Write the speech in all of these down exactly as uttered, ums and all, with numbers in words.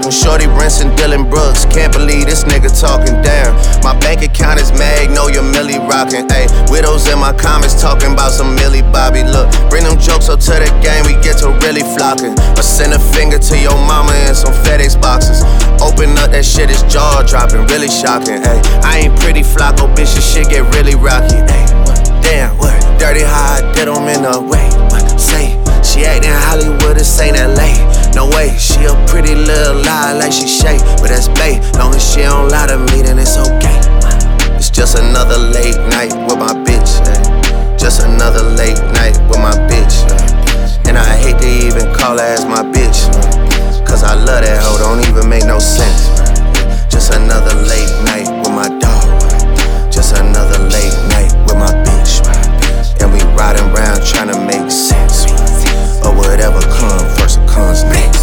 talking. Shorty rinsing Dylan Brooks. Can't believe this nigga talking down. My bank account is Magnolia Millie rocking. Ayy, widows in my comments talking about some Millie Bobby. Look, bring them jokes up to the game, we get to really flocking. Or send a finger to your mama in some FedEx boxes. Open up that shit, it's jaw dropping, really shocking. Ayy, I ain't pretty Flocko, bitch, this shit get really rocky. Ayy, what? Damn, what? Dirty how I did them in a way. What? Say, she actin' Hollywood, this ain't L A. No way, she a pretty little lie like she shake, but that's bae. Long as she don't lie to me, then it's okay. It's just another late night with my bitch, ay. Just another late night with my bitch, ay. And I hate to even call her as my bitch, ay. Cause I love that hoe, don't even make no sense. Just another late night with my dog, ay. Just another late night with my bitch, ay. And we riding around trying to make sense, ay. Or whatever comes first or comes next.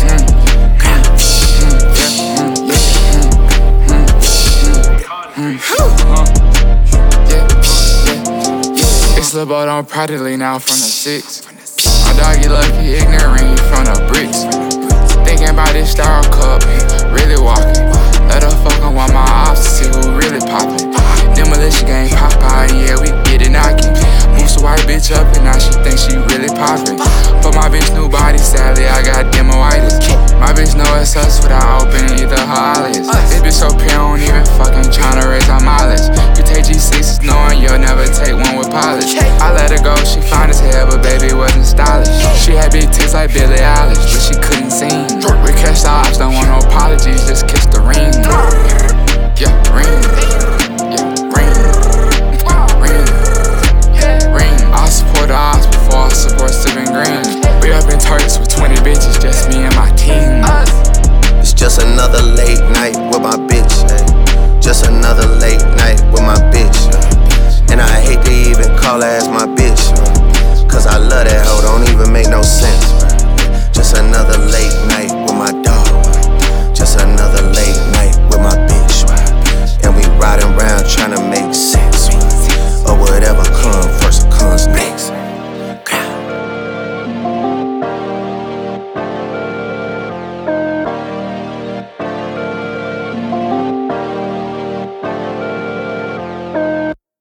It's Lil' Bo, don't proudly now from the six. My dog, you lucky, ignorant, he from the bricks. Thinking about this star cup, really walking. Let her fuckin' want my ops to see who really poppin'. Demolition game pop out, yeah, we get it knockin'. Boost a white bitch up and now she think she really poppin'. For my bitch new body, sadly, I got demoitis. My bitch know it's us without opening either her eyelids. This bitch so pure, don't even fucking tryna raise our mileage. You take G sixes knowing you'll never take one with polish. I let her go, she fine as hell, but baby wasn't stylish. She had big tits like Billie Eilish, but she couldn't sing. We catch the ops, don't want no apologies, just kiss the ring. Yeah, ring. Yeah, ring. Ring. Ring. I support the ops before I support Steven Green. We up in Turks with twenty bitches, just me and my team. It's just another late night with my bitch, ay. Just another late night with my bitch, ay. And I hate to even call her as my bitch, ay. Cause I love that hoe, don't even make no sense, ay. Just another late night with my dog, ay. Just another late night with my bitch, ay. And we riding around trying to make